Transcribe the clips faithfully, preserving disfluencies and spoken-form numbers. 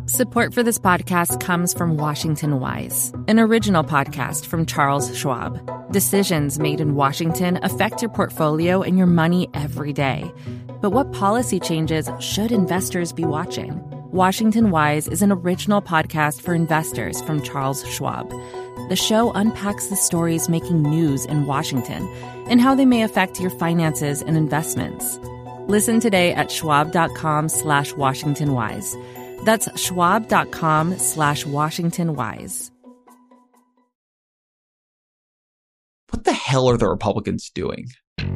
Support for this podcast comes from Washington Wise, an original podcast from Charles Schwab. Decisions made in Washington affect your portfolio and your money every day. But what policy changes should investors be watching? Washington Wise is an original podcast for investors from Charles Schwab. The show unpacks the stories making news in Washington and how they may affect your finances and investments. Listen today at schwab.com slash Washington Wise. That's schwab.com slash Washington Wise. What the hell are the Republicans doing?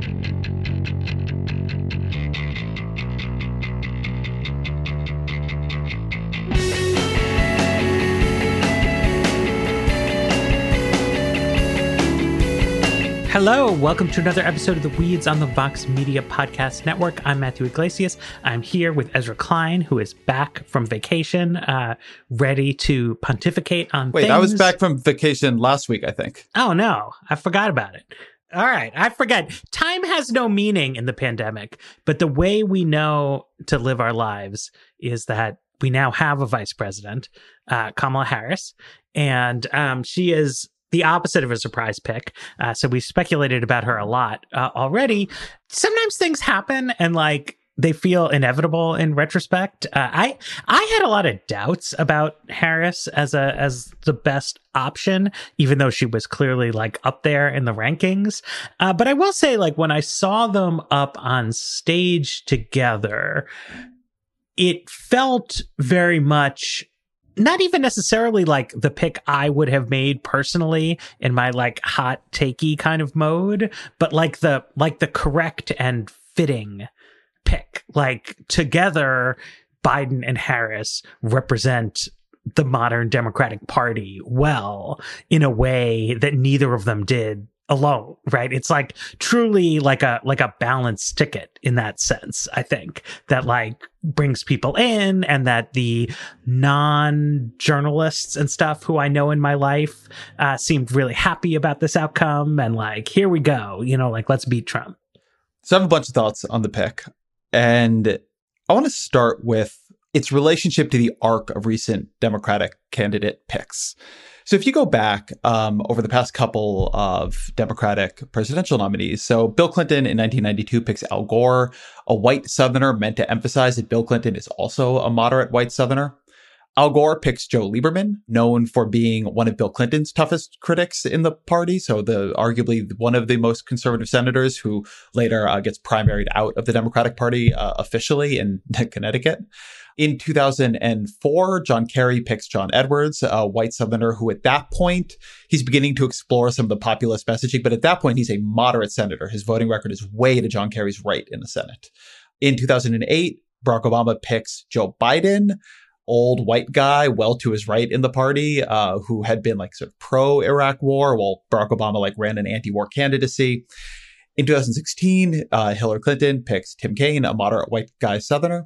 Hello, welcome to another episode of The Weeds on the Vox Media Podcast Network. I'm Matthew Iglesias. I'm here with Ezra Klein, who is back from vacation, uh, ready to pontificate on Wait, things. I was back from vacation last week, I think. Oh, no, I forgot about it. All right, I forgot. Time has no meaning in the pandemic, but the way we know to live our lives is that we now have a vice president, uh, Kamala Harris, and um, she is the opposite of a surprise pick. Uh, so we speculated about her a lot uh, already. Sometimes things happen and like they feel inevitable in retrospect. Uh, I I had a lot of doubts about Harris as a as the best option, even though she was clearly like up there in the rankings. Uh, but I will say, like when I saw them up on stage together, it felt very much not even necessarily like the pick I would have made personally in my like hot takey kind of mode, but like the like the correct and fitting pick. Like together, Biden and Harris represent the modern Democratic Party well in a way that neither of them did alone, right? It's like truly like a like a balanced ticket in that sense, I think, that like brings people in, and that the non-journalists and stuff who I know in my life uh, seemed really happy about this outcome, and like, here we go, you know, like, let's beat Trump. So I have a bunch of thoughts on the pick, and I want to start with its relationship to the arc of recent Democratic candidate picks. So if you go back um, over the past couple of Democratic presidential nominees, so Bill Clinton in nineteen ninety-two picks Al Gore, a white Southerner, meant to emphasize that Bill Clinton is also a moderate white Southerner. Al Gore picks Joe Lieberman, known for being one of Bill Clinton's toughest critics in the party. So the arguably one of the most conservative senators who later uh, gets primaried out of the Democratic Party uh, officially in Connecticut. In two thousand four, John Kerry picks John Edwards, a white Southerner who at that point, he's beginning to explore some of the populist messaging, but at that point, he's a moderate senator. His voting record is way to John Kerry's right in the Senate. In two thousand eight, Barack Obama picks Joe Biden, old white guy, well to his right in the party, uh, who had been like sort of pro-Iraq war, while Barack Obama like ran an anti-war candidacy. In two thousand sixteen, uh, Hillary Clinton picks Tim Kaine, a moderate white guy Southerner.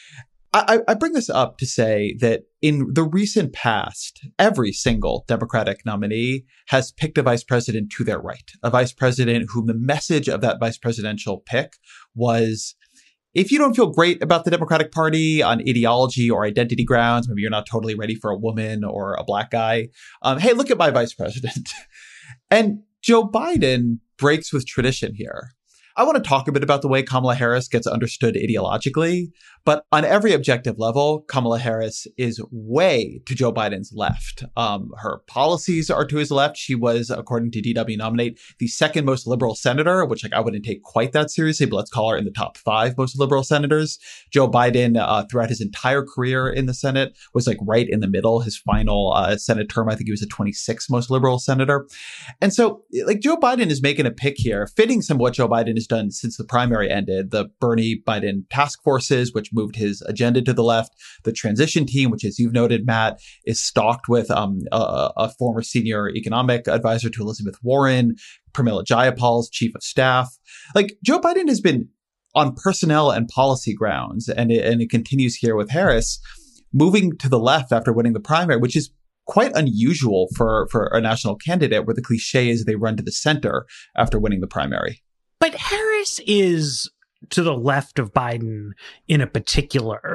I, I bring this up to say that in the recent past, every single Democratic nominee has picked a vice president to their right, a vice president whom the message of that vice presidential pick was, if you don't feel great about the Democratic Party on ideology or identity grounds, maybe you're not totally ready for a woman or a black guy, um, hey, look at my vice president. And Joe Biden breaks with tradition here. I want to talk a bit about the way Kamala Harris gets understood ideologically, but on every objective level, Kamala Harris is way to Joe Biden's left. Um, her policies are to his left. She was, according to D W Nominate, the second most liberal senator, which like I wouldn't take quite that seriously, but let's call her in the top five most liberal senators. Joe Biden, uh, throughout his entire career in the Senate, was like right in the middle. His final uh, Senate term, I think he was the twenty-sixth most liberal senator. And so like Joe Biden is making a pick here, fitting some of what Joe Biden has done since the primary ended, the Bernie Biden task forces, which moved his agenda to the left, the transition team, which, as you've noted, Matt, is stocked with um, a, a former senior economic advisor to Elizabeth Warren, Pramila Jayapal's chief of staff. Like Joe Biden has been on personnel and policy grounds, and it, and it continues here with Harris, moving to the left after winning the primary, which is quite unusual for, for a national candidate, where the cliche is they run to the center after winning the primary. But Harris is to the left of Biden in a particular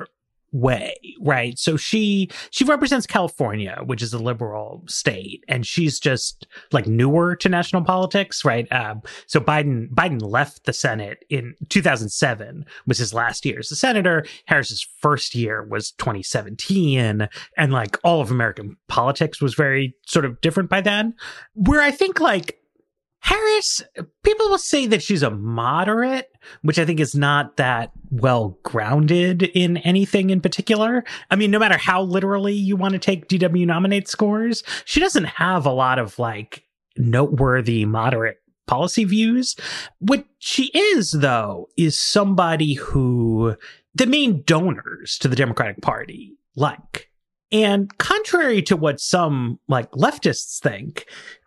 way, right? So she she represents California, which is a liberal state, and she's just like newer to national politics, right? Um, so Biden Biden left the Senate in two thousand seven, was his last year as a senator. Harris's first year was twenty seventeen, and like all of American politics was very sort of different by then. Where I think like Harris, people will say that she's a moderate, which I think is not that well grounded in anything in particular. I mean, no matter how literally you want to take D W nominate scores, she doesn't have a lot of like noteworthy moderate policy views. What she is, though, is somebody who the main donors to the Democratic Party like. And contrary to what some like leftists think,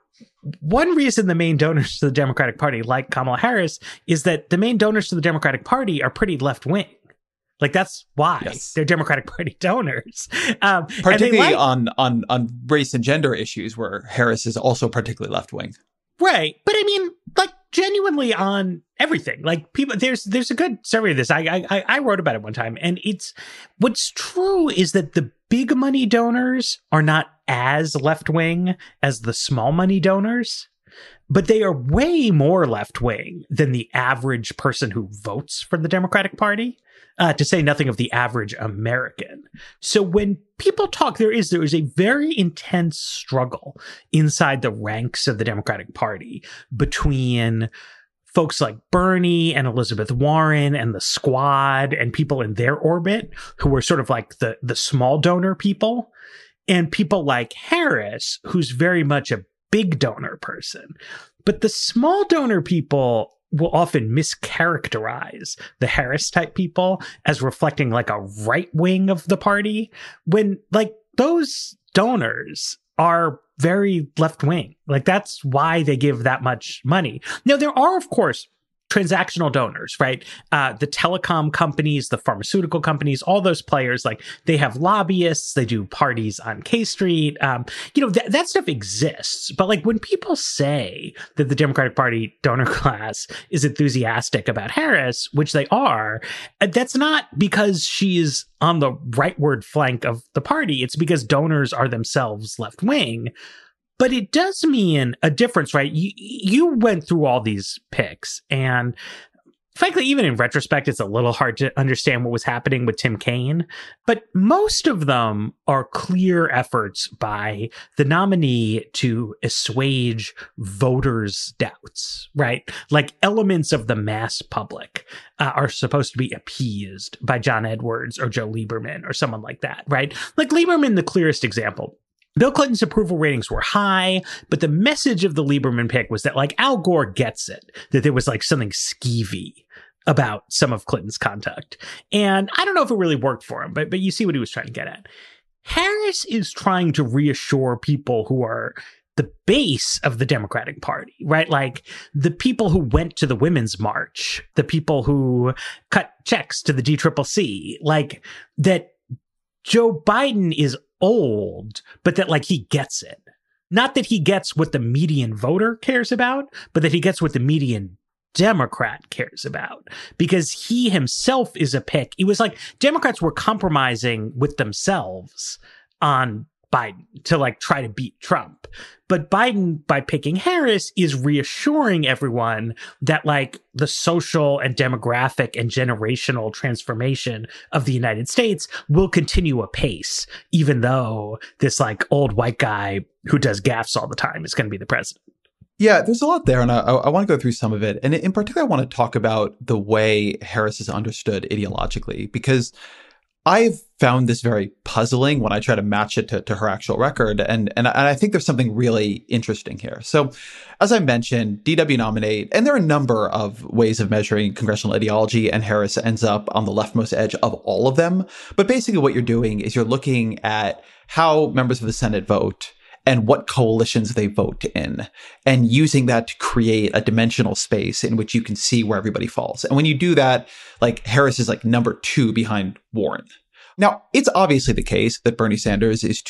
one reason the main donors to the Democratic Party like Kamala Harris is that the main donors to the Democratic Party are pretty left-wing. Like, that's why yes. they're Democratic Party donors. Um, particularly like, on, on, on race and gender issues, where Harris is also particularly left-wing. Right. But I mean, like, genuinely on everything. Like, people, there's there's a good survey of this. I, I I wrote about it one time. And it's, what's true is that the big money donors are not as left-wing as the small money donors, but they are way more left-wing than the average person who votes for the Democratic Party, uh, to say nothing of the average American. So when people talk, there is there is a very intense struggle inside the ranks of the Democratic Party between folks like Bernie and Elizabeth Warren and the squad and people in their orbit who are sort of like the, the small donor people, and people like Harris, who's very much a big donor person. But the small donor people will often mischaracterize the Harris type people as reflecting like a right wing of the party, when like those donors are very left wing. Like, that's why they give that much money. Now, there are, of course, transactional donors, right? Uh, the telecom companies, the pharmaceutical companies, all those players, like, they have lobbyists, they do parties on K Street. Um, you know, th- that stuff exists. But like, when people say that the Democratic Party donor class is enthusiastic about Harris, which they are, that's not because she's on the rightward flank of the party. It's because donors are themselves left wing. But it does mean a difference, right? You, you went through all these picks, and frankly, even in retrospect, it's a little hard to understand what was happening with Tim Kaine. But most of them are clear efforts by the nominee to assuage voters' doubts, right? Like, elements of the mass public uh, are supposed to be appeased by John Edwards or Joe Lieberman or someone like that, right? Like Lieberman, the clearest example. Bill Clinton's approval ratings were high, but the message of the Lieberman pick was that, like, Al Gore gets it, that there was, like, something skeevy about some of Clinton's conduct. And I don't know if it really worked for him, but but you see what he was trying to get at. Harris is trying to reassure people who are the base of the Democratic Party, right? Like, the people who went to the Women's March, the people who cut checks to the D C C C, like, that Joe Biden is old, but that, like, he gets it. Not that he gets what the median voter cares about, but that he gets what the median Democrat cares about, because he himself is a pick. It was like Democrats were compromising with themselves on Biden to, like, try to beat Trump. But Biden, by picking Harris, is reassuring everyone that, like, the social and demographic and generational transformation of the United States will continue apace, even though this, like, old white guy who does gaffes all the time is going to be the president. Yeah, there's a lot there, and I, I want to go through some of it. And in particular, I want to talk about the way Harris is understood ideologically, because I've found this very puzzling when I try to match it to, to her actual record. And, and, and I think there's something really interesting here. So, as I mentioned, D W nominate, and there are a number of ways of measuring congressional ideology, and Harris ends up on the leftmost edge of all of them. But basically what you're doing is you're looking at how members of the Senate vote and what coalitions they vote in, and using that to create a dimensional space in which you can see where everybody falls. And when you do that, like, Harris is like number two behind Warren. Now, it's obviously the case that Bernie Sanders is too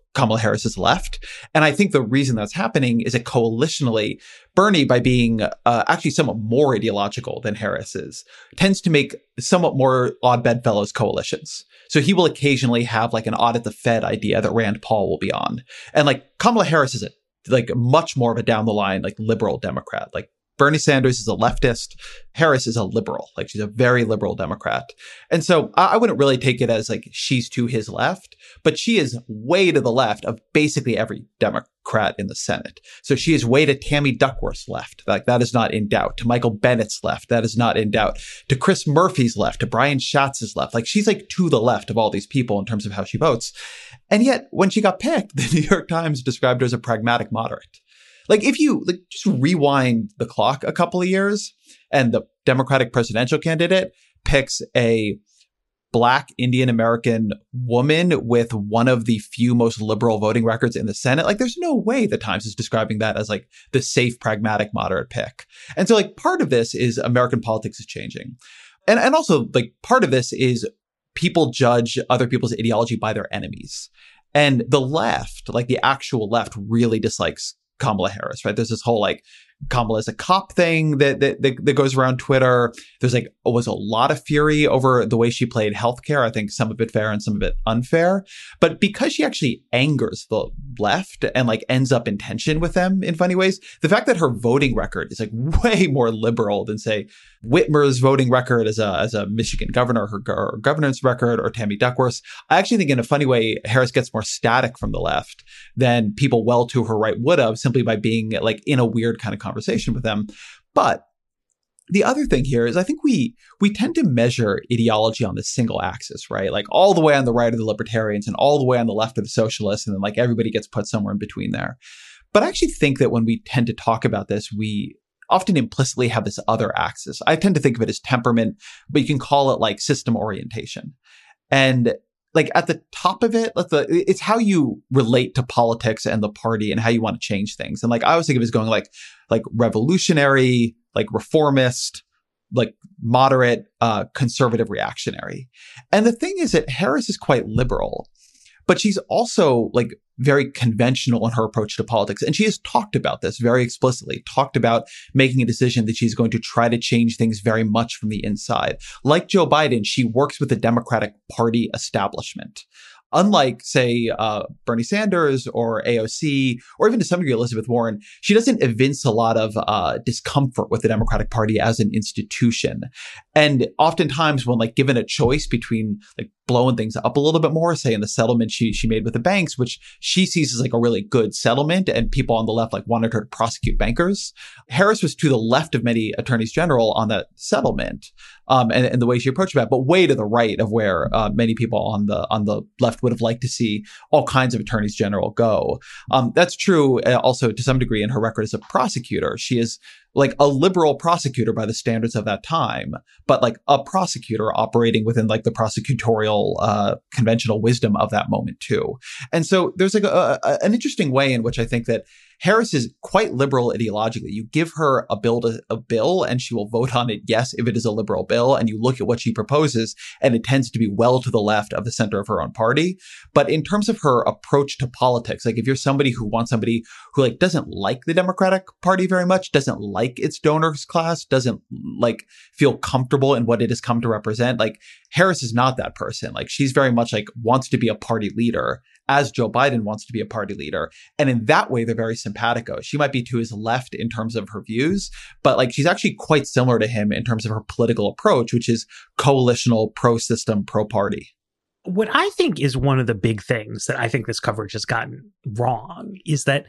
Kamala Harris's left. And I think the reason that's happening is that coalitionally, Bernie, by being uh, actually somewhat more ideological than Harris is, tends to make somewhat more odd bedfellows coalitions. So he will occasionally have like an audit the Fed idea that Rand Paul will be on. And like Kamala Harris is a, like much more of a down the line, like liberal Democrat. Like Bernie Sanders is a leftist. Harris is a liberal. Like she's a very liberal Democrat. And so I, I wouldn't really take it as like she's to his left, but she is way to the left of basically every Democrat in the Senate. So she is way to Tammy Duckworth's left. Like that is not in doubt. To Michael Bennett's left. That is not in doubt. To Chris Murphy's left. To Brian Schatz's left. Like she's like to the left of all these people in terms of how she votes. And yet when she got picked, the New York Times described her as a pragmatic moderate. Like if you like just rewind the clock a couple of years and the Democratic presidential candidate picks a Black Indian American woman with one of the few most liberal voting records in the Senate, like there's no way the Times is describing that as like the safe, pragmatic, moderate pick. And so like part of this is American politics is changing. And, and also like part of this is people judge other people's ideology by their enemies. And the left, like the actual left, really dislikes Kamala Harris, right? There's this whole like Kamala is a cop thing that, that that that goes around Twitter. There's like was a lot of fury over the way she played healthcare. I think some of it fair and some of it unfair. But because she actually angers the left and like ends up in tension with them in funny ways, the fact that her voting record is like way more liberal than say Whitmer's voting record as a as a Michigan governor, her, her governance record, or Tammy Duckworth's, I actually think in a funny way Harris gets more static from the left than people well to her right would have simply by being like in a weird kind of conversation with them. But the other thing here is I think we we tend to measure ideology on this single axis, right? Like all the way on the right are the libertarians and all the way on the left are the socialists, and then like everybody gets put somewhere in between there. But I actually think that when we tend to talk about this, we often implicitly have this other axis. I tend to think of it as temperament, but you can call it like system orientation. And like at the top of it, let's, uh, it's how you relate to politics and the party and how you want to change things. And like I always think of it as going like like revolutionary, like reformist, like moderate, uh, conservative, reactionary. And the thing is that Harris is quite liberal, but she's also like very conventional in her approach to politics. And she has talked about this very explicitly, talked about making a decision that she's going to try to change things very much from the inside. Like Joe Biden, she works with the Democratic Party establishment. Unlike, say, uh, Bernie Sanders or A O C, or even to some degree Elizabeth Warren, she doesn't evince a lot of uh, discomfort with the Democratic Party as an institution. And oftentimes when like given a choice between like blowing things up a little bit more, say in the settlement she she made with the banks, which she sees as like a really good settlement, and people on the left like wanted her to prosecute bankers, Harris was to the left of many attorneys general on that settlement. Um, and, and the way she approached that, but way to the right of where uh, many people on the on the left would have liked to see all kinds of attorneys general go. Um, that's true uh, also to some degree in her record as a prosecutor. She is like a liberal prosecutor by the standards of that time, but like a prosecutor operating within like the prosecutorial uh, conventional wisdom of that moment too. And so there's like a, a, an interesting way in which I think that Harris is quite liberal ideologically. You give her a bill to a bill and she will vote on it, yes, if it is a liberal bill. And you look at what she proposes and it tends to be well to the left of the center of her own party. But in terms of her approach to politics, like if you're somebody who wants somebody who like doesn't like the Democratic Party very much, doesn't like its donors class, doesn't like feel comfortable in what it has come to represent, like Harris is not that person. Like she's very much like wants to be a party leader, as Joe Biden wants to be a party leader. And in that way, they're very simpatico. She might be to his left in terms of her views, but like she's actually quite similar to him in terms of her political approach, which is coalitional, pro-system, pro-party. What I think is one of the big things that I think this coverage has gotten wrong is that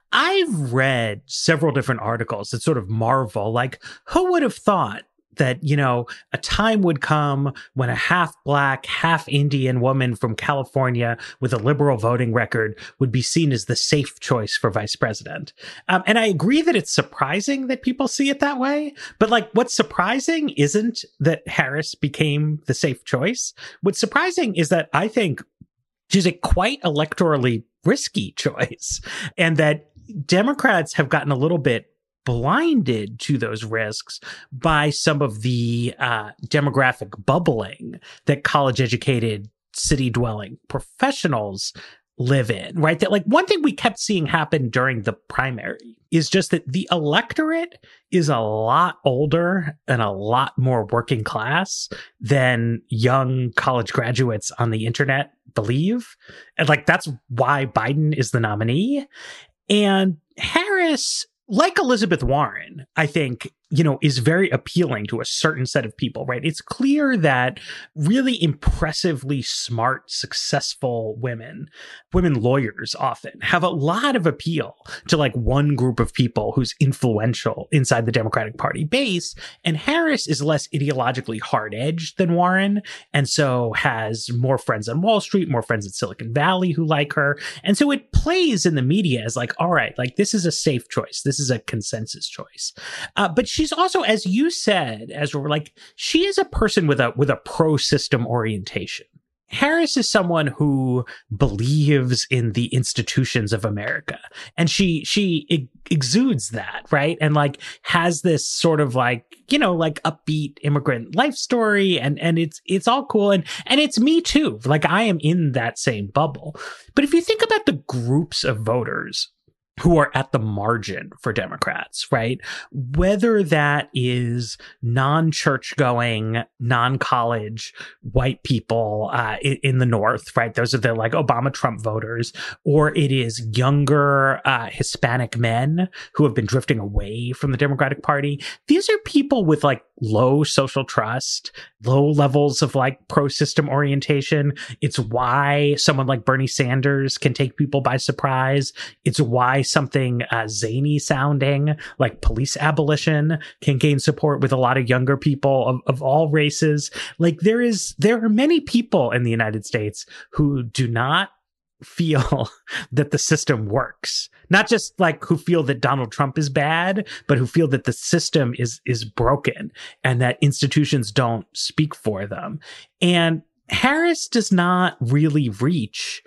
I've read several different articles that sort of marvel, like, who would have thought that, you know, a time would come when a half black, half Indian woman from California with a liberal voting record would be seen as the safe choice for vice president. Um, and I agree that it's surprising that people see it that way. But like, what's surprising isn't that Harris became the safe choice. What's surprising is that I think she's a quite electorally risky choice, and that Democrats have gotten a little bit blinded to those risks by some of the uh, demographic bubbling that college-educated, city-dwelling professionals live in, right? That like one thing we kept seeing happen during the primary is just that the electorate is a lot older and a lot more working class than young college graduates on the internet believe. And like, that's why Biden is the nominee. And Harris, like Elizabeth Warren, I think, you know, is very appealing to a certain set of people, right? It's clear that really impressively smart, successful women, women lawyers often, have a lot of appeal to like one group of people who's influential inside the Democratic Party base. And Harris is less ideologically hard-edged than Warren, and so has more friends on Wall Street, more friends in Silicon Valley who like her. And so it plays in the media as like, all right, like this is a safe choice. This is a consensus choice. Uh, but she She's also, as you said, as we're like, she is a person with a with a pro-system orientation. Harris is someone who believes in the institutions of America, and she she e- exudes that, right? And like has this sort of like, you know, like upbeat immigrant life story, and and it's it's all cool, and and it's me too. Like I am in that same bubble. But if you think about the groups of voters who are at the margin for Democrats, right? Whether that is non-church going, non-college white people uh, in, in the North, right? Those are the like Obama Trump voters, or it is younger uh, Hispanic men who have been drifting away from the Democratic Party. These are people with like low social trust, low levels of like pro-system orientation. It's why someone like Bernie Sanders can take people by surprise. It's why something uh, zany sounding like police abolition can gain support with a lot of younger people of, of all races. Like there is, there are many people in the United States who do not feel that the system works. Not just like who feel that Donald Trump is bad, but who feel that the system is is broken and that institutions don't speak for them. And Harris does not really reach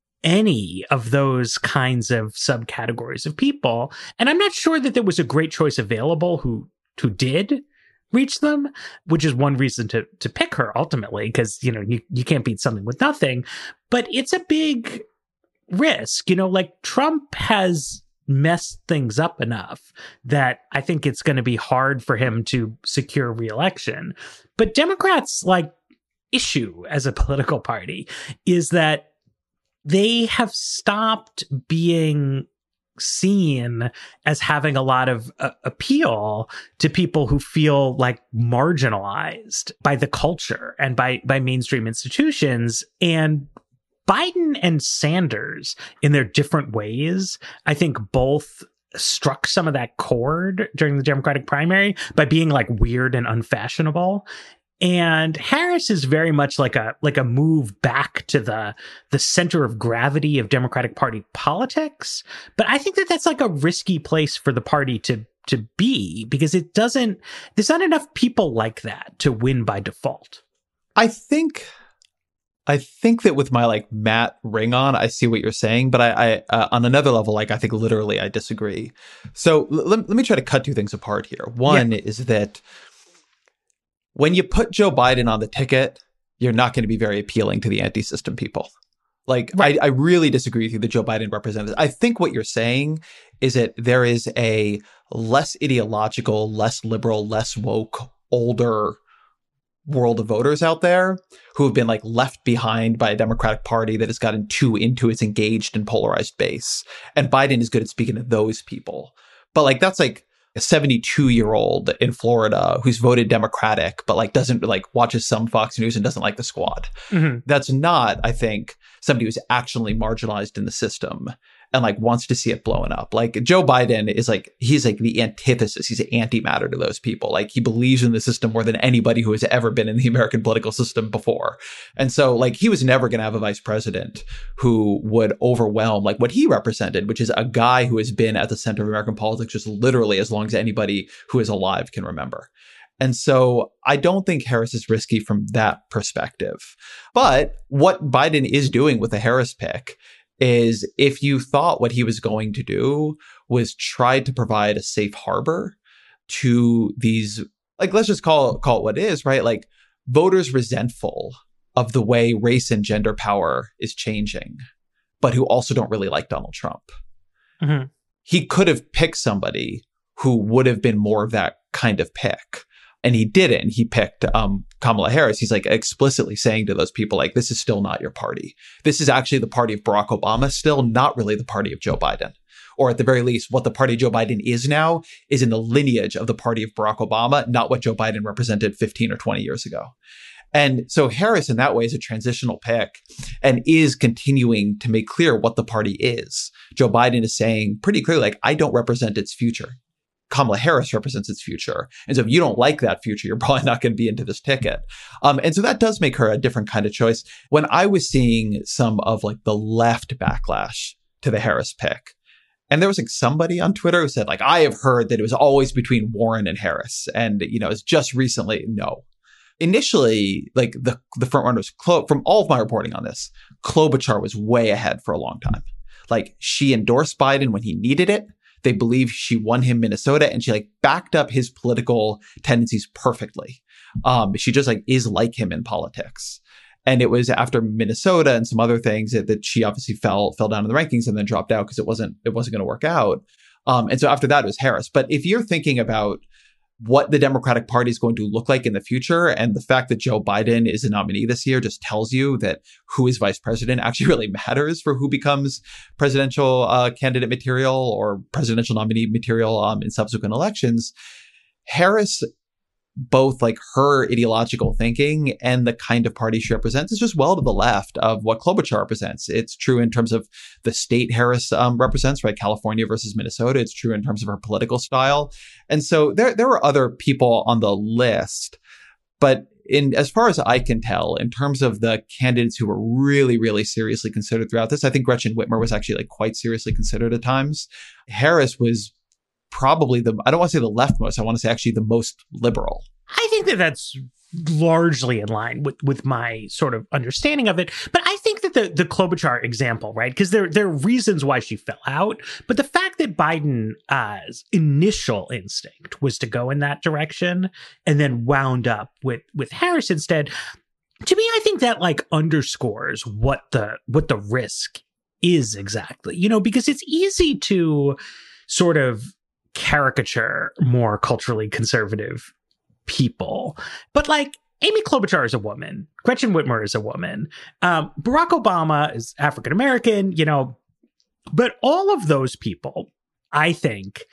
any of those kinds of subcategories of people. And I'm not sure that there was a great choice available who who did reach them, which is one reason to to pick her ultimately, because, you know, you, you can't beat something with nothing. But it's a big risk. You know, like Trump has messed things up enough that I think it's going to be hard for him to secure re-election. But Democrats' like issue as a political party is that they have stopped being seen as having a lot of uh, appeal to people who feel like marginalized by the culture and by by mainstream institutions. And Biden and Sanders, in their different ways, I think both struck some of that chord during the Democratic primary by being like weird and unfashionable. And Harris is very much like a like a move back to the the center of gravity of Democratic Party politics. But I think that that's like a risky place for the party to to be, because it doesn't, there's not enough people like that to win by default. I think I think that with my like Matt ring on, I see what you're saying, but I, I uh, on another level, like I think literally I disagree. So l- let me try to cut two things apart here. One yeah. is that when you put Joe Biden on the ticket, you're not going to be very appealing to the anti-system people. Like, right. I, I really disagree with you that Joe Biden represents. I think what you're saying is that there is a less ideological, less liberal, less woke, older world of voters out there who have been like left behind by a Democratic Party that has gotten too into its engaged and polarized base. And Biden is good at speaking to those people. But like, that's like a seventy-two year old in Florida who's voted Democratic, but like doesn't like watches some Fox News and doesn't like the Squad. Mm-hmm. That's not, I think, somebody who's actually marginalized in the system and like wants to see it blowing up. Like Joe Biden is like, he's like the antithesis. He's antimatter to those people. Like he believes in the system more than anybody who has ever been in the American political system before. And so like he was never going to have a vice president who would overwhelm like what he represented, which is a guy who has been at the center of American politics just literally as long as anybody who is alive can remember. And so I don't think Harris is risky from that perspective. But what Biden is doing with the Harris pick is, if you thought what he was going to do was try to provide a safe harbor to these, like, let's just call it, call it what it is, right? Like voters resentful of the way race and gender power is changing. but who also don't really like Donald Trump. Mm-hmm. He could have picked somebody who would have been more of that kind of pick. And he didn't. He picked um, Kamala Harris. He's like explicitly saying to those people, like, this is still not your party. This is actually the party of Barack Obama, still not really the party of Joe Biden. Or at the very least, what the party Joe Biden is now is in the lineage of the party of Barack Obama, not what Joe Biden represented fifteen or twenty years ago. And so Harris in that way is a transitional pick and is continuing to make clear what the party is. Joe Biden is saying pretty clearly, like, I don't represent its future. Kamala Harris represents its future. And so if you don't like that future, you're probably not going to be into this ticket. Um, and so that does make her a different kind of choice. When I was seeing some of like the left backlash to the Harris pick, and there was like somebody on Twitter who said, like, I have heard that it was always between Warren and Harris. And, you know, it's just recently. No. Initially, like the, the front runners, Clo- from all of my reporting on this, Klobuchar was way ahead for a long time. Like, she endorsed Biden when he needed it. They believe she won him Minnesota, and she like backed up his political tendencies perfectly. Um, she just like is like him in politics. And it was after Minnesota and some other things that, that she obviously fell fell down in the rankings and then dropped out because it wasn't it wasn't going to work out. Um, and so after that it was Harris. But if you're thinking about what the Democratic Party is going to look like in the future, and the fact that Joe Biden is a nominee this year just tells you that who is vice president actually really matters for who becomes presidential uh, candidate material or presidential nominee material um, in subsequent elections. Harris, both like her ideological thinking and the kind of party she represents, is just well to the left of what Klobuchar represents. It's true in terms of the state Harris um, represents, right? California versus Minnesota. It's true in terms of her political style. And so there, there were other people on the list, but in as far as I can tell, in terms of the candidates who were really, really seriously considered throughout this, I think Gretchen Whitmer was actually like quite seriously considered at times. Harris was probably the, I don't want to say the leftmost, I want to say actually the most liberal. I think that that's largely in line with, with my sort of understanding of it. But I think that the, the Klobuchar example, right, because there, there are reasons why she fell out. But the fact that Biden's uh, initial instinct was to go in that direction and then wound up with, with Harris instead, to me, I think that like underscores what the what the risk is exactly, you know, because it's easy to sort of caricature more culturally conservative people. But like Amy Klobuchar is a woman. Gretchen Whitmer is a woman. Um, Barack Obama is African-American, you know, but all of those people, I think,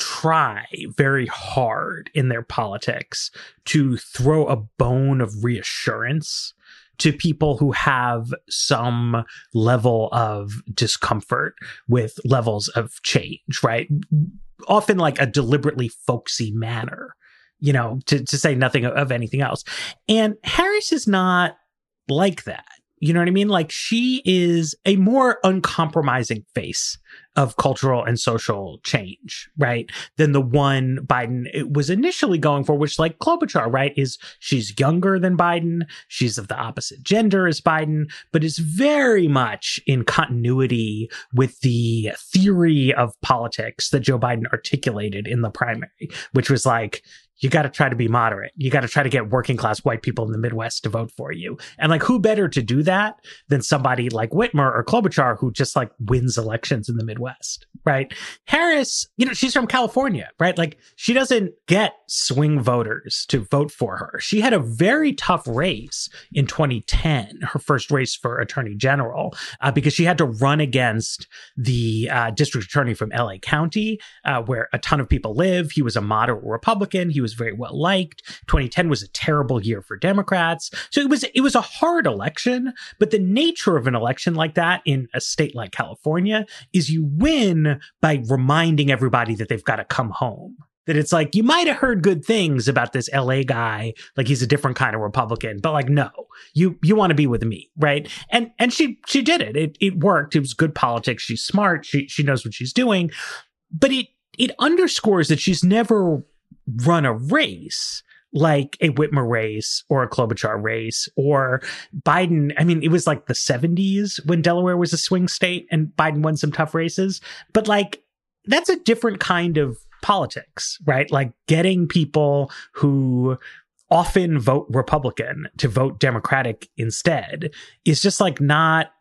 try very hard in their politics to throw a bone of reassurance to people who have some level of discomfort with levels of change, right? Often like a deliberately folksy manner, you know, to, to say nothing of, of anything else. And Harris is not like that. You know what I mean? Like, she is a more uncompromising face of cultural and social change, right? Than the one Biden was initially going for, which, like Klobuchar, right, is she's younger than Biden. She's of the opposite gender as Biden, but is very much in continuity with the theory of politics that Joe Biden articulated in the primary, which was like, you got to try to be moderate. You got to try to get working class white people in the Midwest to vote for you. And like, who better to do that than somebody like Whitmer or Klobuchar, who just like wins elections in the Midwest, right? Harris, you know, she's from California, right? Like, she doesn't get swing voters to vote for her. She had a very tough race in twenty ten, her first race for attorney general, uh, because she had to run against the uh, district attorney from L A County, uh, where a ton of people live. He was a moderate Republican. He was very well liked. twenty ten was a terrible year for Democrats. So it was it was a hard election, but the nature of an election like that in a state like California is you win by reminding everybody that they've got to come home. That it's like, you might have heard good things about this L A guy, like he's a different kind of Republican, but like, no, you you want to be with me, right? And and she she did it. It it worked. It was good politics. She's smart. She she knows what she's doing. But it it underscores that she's never run a race like a Whitmer race or a Klobuchar race or Biden. I mean, it was like the seventies when Delaware was a swing state and Biden won some tough races. But like, that's a different kind of politics, right? Like, getting people who often vote Republican to vote Democratic instead is just like not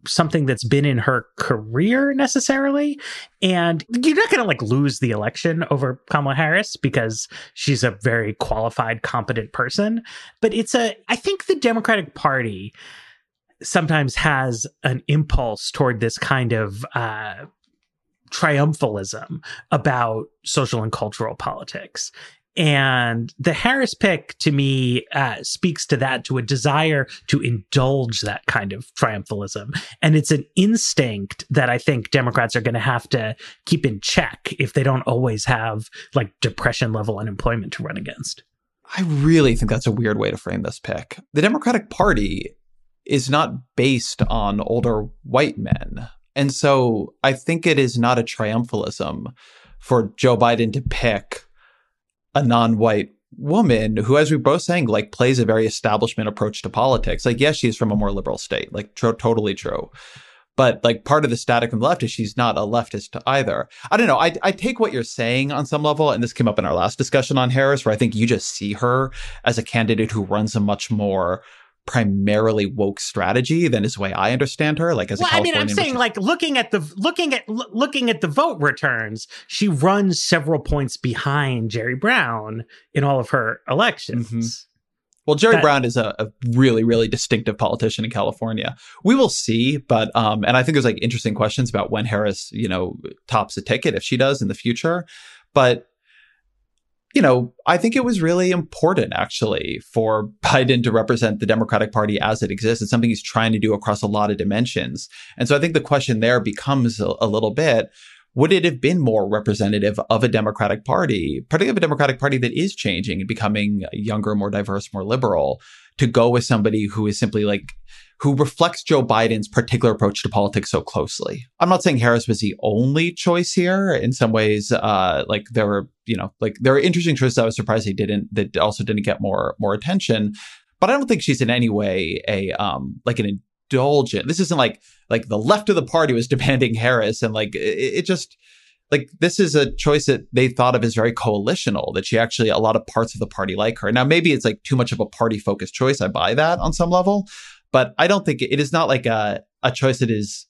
something that's been in her career necessarily. And you're not going to like lose the election over Kamala Harris because she's a very qualified, competent person. But it's a, I think the Democratic Party sometimes has an impulse toward this kind of uh, triumphalism about social and cultural politics. And the Harris pick, to me, uh, speaks to that, to a desire to indulge that kind of triumphalism. And it's an instinct that I think Democrats are going to have to keep in check if they don't always have like depression-level unemployment to run against. I really think that's a weird way to frame this pick. The Democratic Party is not based on older white men. And so I think it is not a triumphalism for Joe Biden to pick a non-white woman who, as we both saying, like plays a very establishment approach to politics. Like, yes, she's from a more liberal state, like tr- totally true. But like part of the static on the left is she's not a leftist either. I don't know. I, I take what you're saying on some level. And this came up in our last discussion on Harris, where I think you just see her as a candidate who runs a much more primarily woke strategy than is the way I understand her. Like as well, a Californian, I mean, I'm saying like looking at the looking at l- looking at the vote returns, she runs several points behind Jerry Brown in all of her elections. Mm-hmm. Well, Jerry that, Brown is a, a really, really distinctive politician in California. We will see, but um, and I think there's like interesting questions about when Harris, you know, tops the ticket if she does in the future, but. You know, I think it was really important, actually, for Biden to represent the Democratic Party as it exists. It's something he's trying to do across a lot of dimensions. And so I think the question there becomes a, a little bit, would it have been more representative of a Democratic Party, particularly of a Democratic Party that is changing and becoming younger, more diverse, more liberal, to go with somebody who is simply like, who reflects Joe Biden's particular approach to politics so closely? I'm not saying Harris was the only choice here. In some ways, uh, like there were, you know, like there are interesting choices I was surprised he didn't, that also didn't get more, more attention. But I don't think she's in any way a, um, like an indulgent. This isn't like, like the left of the party was demanding Harris. And like, it, it just, like, this is a choice that they thought of as very coalitional, that she actually, a lot of parts of the party like her. Now, maybe it's like too much of a party focused choice. I buy that on some level. But I don't think it is not like a, a choice that is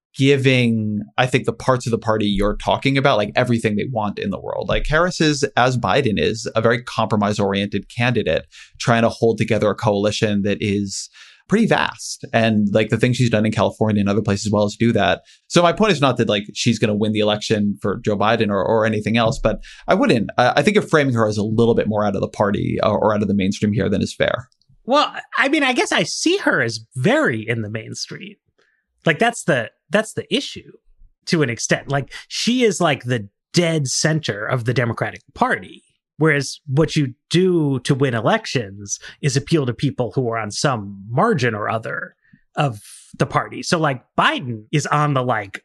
giving, I think, the parts of the party you're talking about, like everything they want in the world. Like Harris is, as Biden is, a very compromise-oriented candidate trying to hold together a coalition that is pretty vast. And like the things she's done in California and other places as well as do that. So my point is not that like she's going to win the election for Joe Biden or, or anything else, but I wouldn't. I, I think you're framing her as a little bit more out of the party or, or out of the mainstream here than is fair. Well, I mean, I guess I see her as very in the mainstream. Like that's the that's the issue to an extent. Like she is like the dead center of the Democratic Party. Whereas what you do to win elections is appeal to people who are on some margin or other of the party. So like Biden is on the like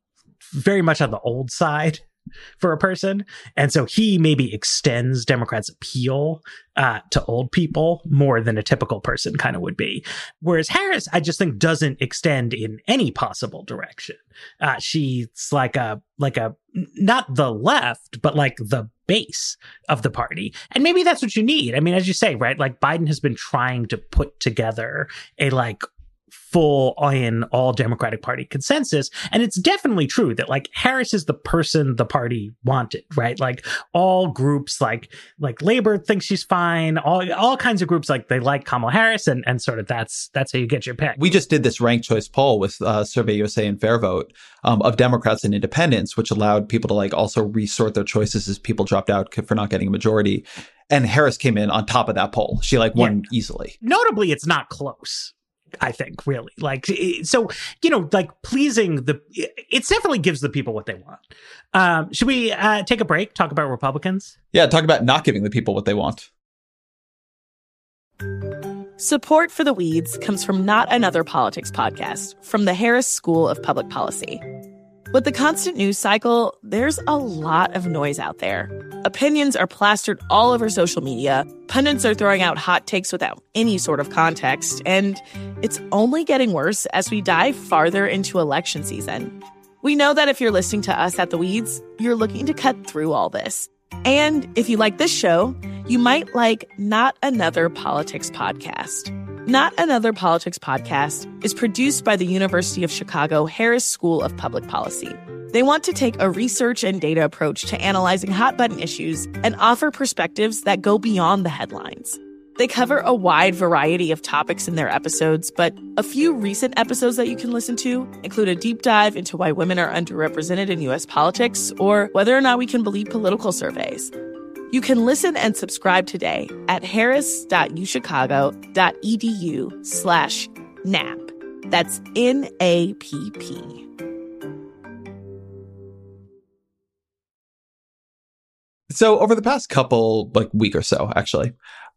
very much on the old side for a person. And so he maybe extends Democrats' appeal uh, to old people more than a typical person kind of would be. Whereas Harris, I just think doesn't extend in any possible direction. Uh, she's like a, like a, not the left, but like the base of the party. And maybe that's what you need. I mean, as you say, right? Like Biden has been trying to put together a like full in all Democratic Party consensus. And it's definitely true that like Harris is the person the party wanted, right? Like all groups like like Labor thinks she's fine. All all kinds of groups like they like Kamala Harris, and, and sort of that's that's how you get your pick. We just did this ranked choice poll with uh, Survey U S A and Fair Vote um, of Democrats and independents, which allowed people to like also resort their choices as people dropped out for not getting a majority. And Harris came in on top of that poll. She like won yeah. easily. Notably, it's not close. I think, really. Like, so, you know, like pleasing the, it definitely gives the people what they want. Um, should we uh, take a break, talk about Republicans? Yeah, talk about not giving the people what they want. Support for The Weeds comes from Not Another Politics podcast from the Harris School of Public Policy. With the constant news cycle, there's a lot of noise out there. Opinions are plastered all over social media, pundits are throwing out hot takes without any sort of context, and it's only getting worse as we dive farther into election season. We know that if you're listening to us at The Weeds, you're looking to cut through all this. And if you like this show, you might like Not Another Politics podcast. Not Another Politics podcast is produced by the University of Chicago Harris School of Public Policy. They want to take a research and data approach to analyzing hot-button issues and offer perspectives that go beyond the headlines. They cover a wide variety of topics in their episodes, but a few recent episodes that you can listen to include a deep dive into why women are underrepresented in U S politics or whether or not we can believe political surveys. You can listen and subscribe today at harris.uchicago.edu slash NAP. That's N A P P. So over the past couple, like week or so, actually,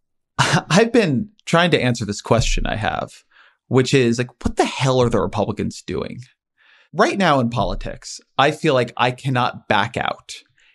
I've been trying to answer this question I have, which is like, what the hell are the Republicans doing? Right now in politics, I feel like I cannot back out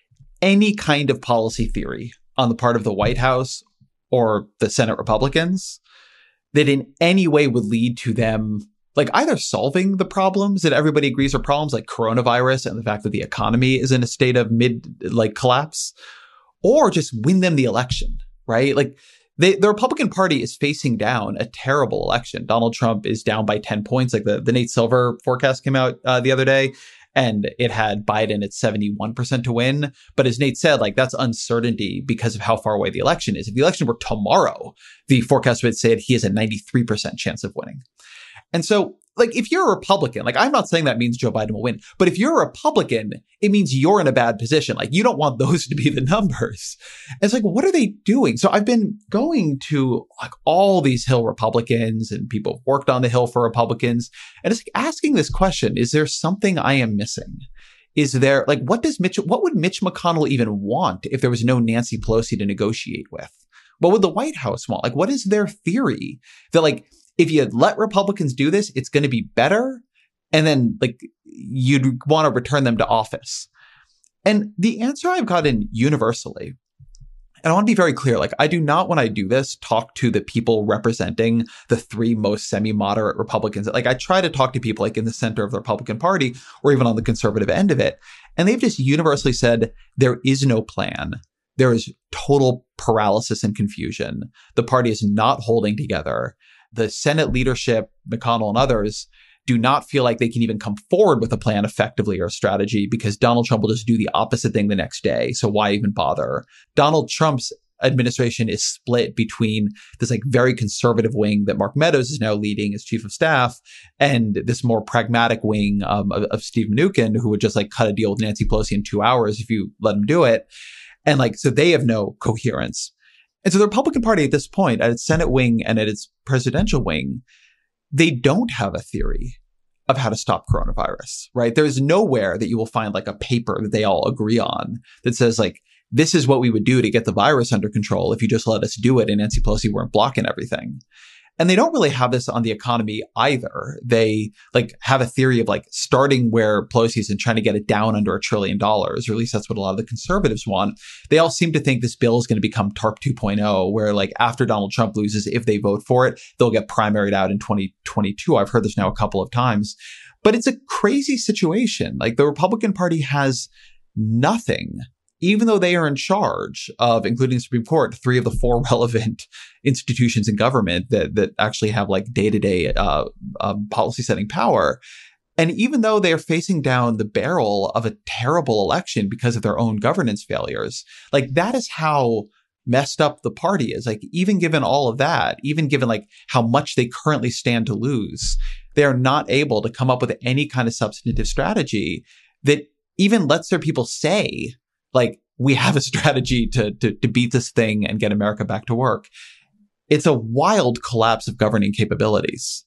any kind of policy theory on the part of the White House or the Senate Republicans that in any way would lead to them like either solving the problems that everybody agrees are problems like coronavirus and the fact that the economy is in a state of mid like collapse, or just win them the election, right? Like they, the Republican Party is facing down a terrible election. Donald Trump is down by ten points. Like the, the Nate Silver forecast came out uh, the other day. And it had Biden at seventy-one percent to win. But as Nate said, like that's uncertainty because of how far away the election is. If the election were tomorrow, the forecast would say he has a ninety-three percent chance of winning. And so, like, if you're a Republican, like, I'm not saying that means Joe Biden will win, but if you're a Republican, it means you're in a bad position. Like, you don't want those to be the numbers. And it's like, what are they doing? So I've been going to like all these Hill Republicans and people who've worked on the Hill for Republicans, and it's like asking this question, is there something I am missing? Is there, like, what does Mitch, what would Mitch McConnell even want if there was no Nancy Pelosi to negotiate with? What would the White House want? Like, what is their theory that, like, if you let Republicans do this, it's going to be better. And then like you'd want to return them to office. And the answer I've gotten universally, and I want to be very clear, like I do not, when I do this, talk to the people representing the three most semi-moderate Republicans. Like I try to talk to people like in the center of the Republican Party or even on the conservative end of it. And they've just universally said there is no plan. There is total paralysis and confusion. The party is not holding together. The Senate leadership, McConnell and others, do not feel like they can even come forward with a plan effectively or a strategy because Donald Trump will just do the opposite thing the next day. So why even bother? Donald Trump's administration is split between this like very conservative wing that Mark Meadows is now leading as chief of staff and this more pragmatic wing um, of, of Steve Mnuchin, who would just like cut a deal with Nancy Pelosi in two hours if you let him do it. And like, so they have no coherence. And so the Republican Party at this point, at its Senate wing and at its presidential wing, they don't have a theory of how to stop coronavirus, right? There's nowhere that you will find like a paper that they all agree on that says like, this is what we would do to get the virus under control if you just let us do it and Nancy Pelosi weren't blocking everything. And they don't really have this on the economy either. They like have a theory of like starting where Pelosi is and trying to get it down under a trillion dollars, or at least that's what a lot of the conservatives want. They all seem to think this bill is going to become TARP two point oh, where like after Donald Trump loses, if they vote for it, they'll get primaried out in twenty twenty-two. I've heard this now a couple of times, but it's a crazy situation. Like the Republican Party has nothing. Even though they are in charge of, including the Supreme Court, three of the four relevant institutions in government that that actually have like day-to-day uh, um, policy setting power. And even though they are facing down the barrel of a terrible election because of their own governance failures, like that is how messed up the party is. Like even given all of that, even given like how much they currently stand to lose, they are not able to come up with any kind of substantive strategy that even lets their people say, like, we have a strategy to, to to beat this thing and get America back to work. It's a wild collapse of governing capabilities.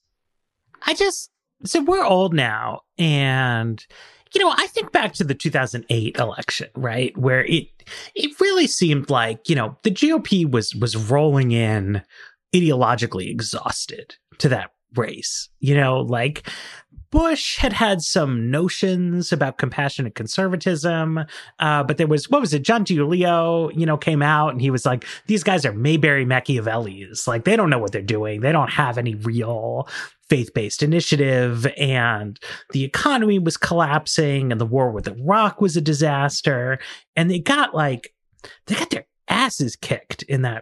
I just, so we're old now. And, you know, I think back to the two thousand eight election, right? Where it it really seemed like, you know, the G O P was was rolling in ideologically exhausted to that race. You know, like Bush had had some notions about compassionate conservatism, uh, but there was, what was it? John DiIulio, you know, came out and he was like, these guys are Mayberry Machiavellis. Like, they don't know what they're doing. They don't have any real faith-based initiative, and the economy was collapsing and the war with Iraq was a disaster. And they got like, they got their asses kicked in that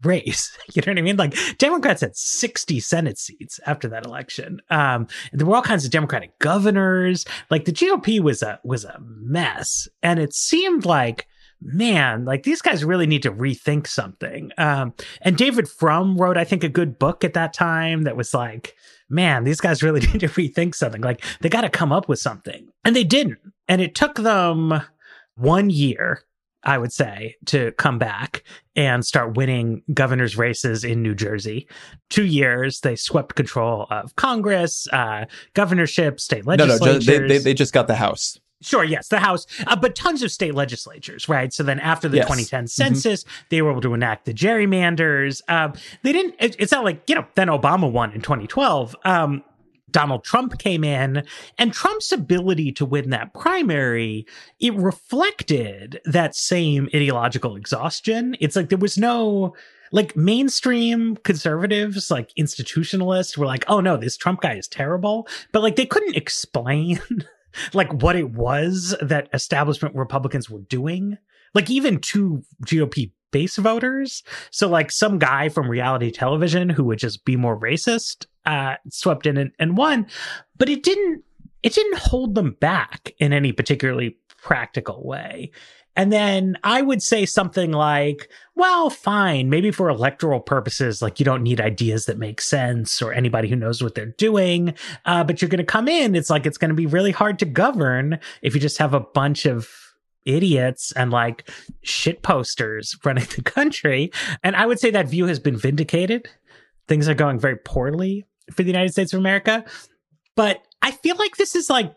race. You know what I mean? Like, Democrats had sixty Senate seats after that election. Um, and there were all kinds of Democratic governors. Like, the G O P was a was a mess. And it seemed like, man, like, these guys really need to rethink something. Um, and David Frum wrote, I think, a good book at that time that was like, man, these guys really need to rethink something. Like, they got to come up with something. And they didn't. And it took them one year, I would say, to come back and start winning governor's races in New Jersey. Two years, they swept control of Congress, uh, governorship, state legislatures. No, no, just, they, they, they just got the House. Sure, yes, the House, uh, but tons of state legislatures, right? So then after the yes. twenty ten census, mm-hmm. they were able to enact the gerrymanders. Um, they didn't, it, it's not like, you know, then Obama won in twenty twelve. Um, Donald Trump came in, and Trump's ability to win that primary, it reflected that same ideological exhaustion. It's like there was no, like, mainstream conservatives, like institutionalists were like, oh no, this Trump guy is terrible. But like, they couldn't explain like what it was that establishment Republicans were doing, like even to G O P base voters. So like some guy from reality television who would just be more racist uh, swept in and, and won, but it didn't, it didn't hold them back in any particularly practical way. And then I would say something like, well, fine, maybe for electoral purposes, like you don't need ideas that make sense or anybody who knows what they're doing. Uh, but you're going to come in. It's like, it's going to be really hard to govern if you just have a bunch of idiots and like shit posters running the country. And I would say that view has been vindicated. Things are going very poorly for the United States of America. But I feel like this is like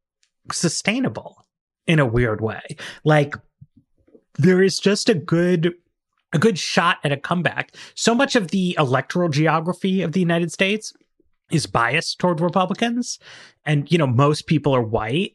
sustainable in a weird way. Like, there is just a good a good shot at a comeback. So much of the electoral geography of the United States is biased toward Republicans, and you know, most people are white.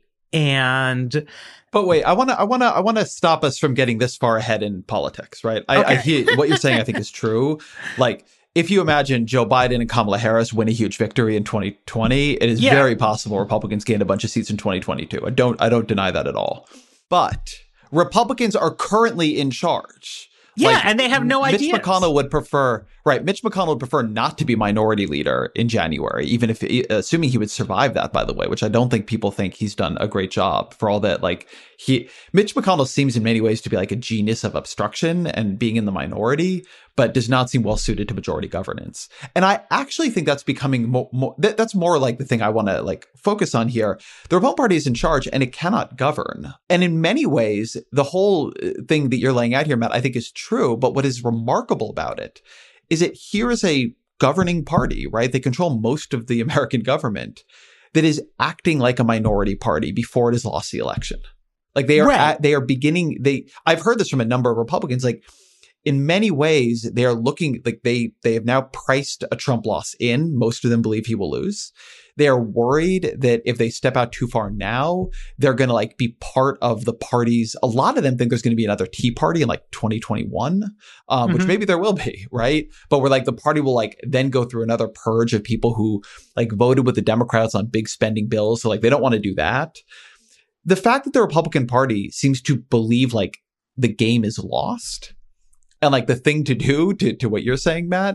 And but wait, I want to I want to I want to stop us from getting this far ahead in politics, right? I, okay. I hear what you're saying. I think is true. Like, if you imagine Joe Biden and Kamala Harris win a huge victory in twenty twenty, it is yeah. very possible Republicans gain a bunch of seats in twenty twenty-two. I don't I don't deny that at all. But Republicans are currently in charge. Yeah, like, and they have no idea. Mitch McConnell would prefer, right, Mitch McConnell would prefer not to be minority leader in January, even if, assuming he would survive that, by the way, which I don't think people think he's done a great job for all that. Like, he, Mitch McConnell seems in many ways to be like a genius of obstruction and being in the minority, but does not seem well suited to majority governance. And I actually think that's becoming more, more that, that's more like the thing I want to like focus on here. The Republican Party is in charge and it cannot govern. And in many ways, the whole thing that you're laying out here, Matt, I think is true. But what is remarkable about it is that here is a governing party, right? They control most of the American government that is acting like a minority party before it has lost the election. Like they are, right. at, they are beginning, they, I've heard this from a number of Republicans, like, in many ways, they are looking like they they have now priced a Trump loss in. Most of them believe he will lose. They are worried that if they step out too far now, they're going to like be part of the parties. A lot of them think there's going to be another Tea Party in like twenty twenty-one, um, mm-hmm. which maybe there will be, right? But we're like the party will like then go through another purge of people who like voted with the Democrats on big spending bills. So like they don't want to do that. The fact that the Republican Party seems to believe like the game is lost. And like the thing to do to, to what you're saying, Matt,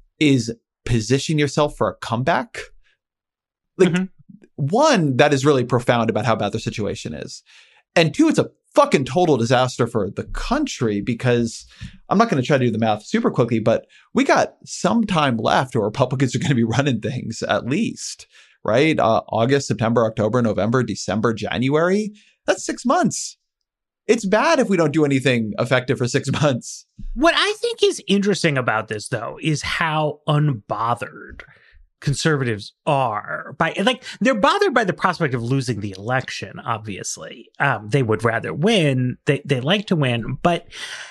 is position yourself for a comeback. Like, mm-hmm. one, that is really profound about how bad their situation is. And two, it's a fucking total disaster for the country because I'm not going to try to do the math super quickly, but we got some time left where Republicans are going to be running things at least, right? Uh, August, September, October, November, December, January. That's six months. It's bad if we don't do anything effective for six months. What I think is interesting about this, though, is how unbothered conservatives are by, like, they're bothered by the prospect of losing the election. Obviously, um, they would rather win. They they like to win, but.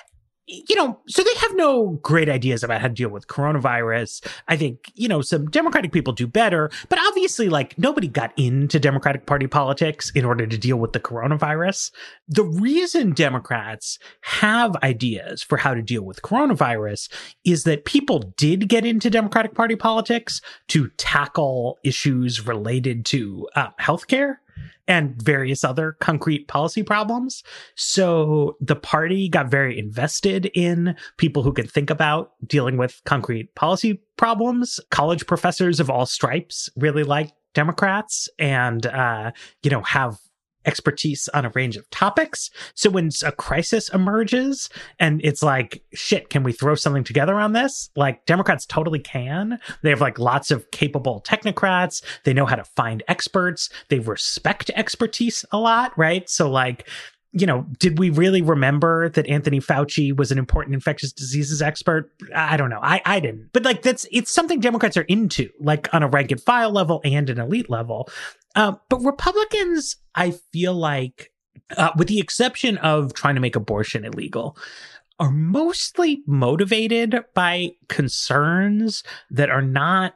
You know, so they have no great ideas about how to deal with coronavirus. I think, you know, some Democratic people do better, but obviously, like, nobody got into Democratic Party politics in order to deal with the coronavirus. The reason Democrats have ideas for how to deal with coronavirus is that people did get into Democratic Party politics to tackle issues related to uh, healthcare. and various other concrete policy problems. So the party got very invested in people who can think about dealing with concrete policy problems. College professors of all stripes really like Democrats and, uh, you know, have expertise on a range of topics. So when a crisis emerges and it's like, shit, can we throw something together on this? Like, Democrats totally can. They have like lots of capable technocrats. They know how to find experts. They respect expertise a lot, right? So like, you know, did we really remember that Anthony Fauci was an important infectious diseases expert? I don't know. I, I didn't. But like, that's, it's something Democrats are into, like on a rank and file level and an elite level. Uh, but Republicans, I feel like, uh, with the exception of trying to make abortion illegal, are mostly motivated by concerns that are not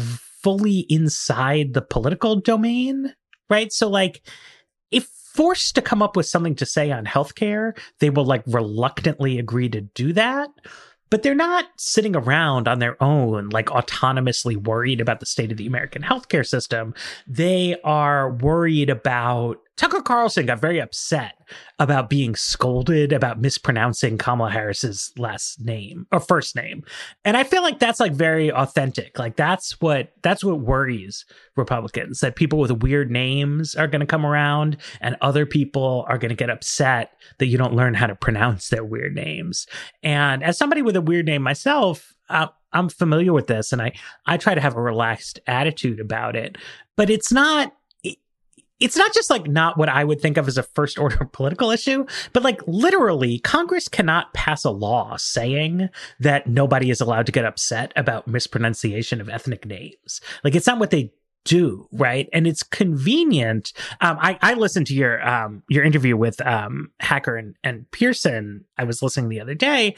fully inside the political domain, right? So like, if forced to come up with something to say on healthcare, they will like reluctantly agree to do that. But they're not sitting around on their own, like autonomously worried about the state of the American healthcare system. They are worried about, Tucker Carlson got very upset about being scolded about mispronouncing Kamala Harris's last name or first name. And I feel like that's like very authentic. Like that's what, that's what worries Republicans, that people with weird names are going to come around and other people are going to get upset that you don't learn how to pronounce their weird names. And as somebody with a weird name myself, uh, I'm familiar with this and I, I try to have a relaxed attitude about it, but it's not, It's not just like not what I would think of as a first order political issue, but like literally Congress cannot pass a law saying that nobody is allowed to get upset about mispronunciation of ethnic names. Like it's not what they do, right? And it's convenient. Um, I, I listened to your um, your interview with um, Hacker and, and Pearson. I was listening the other day,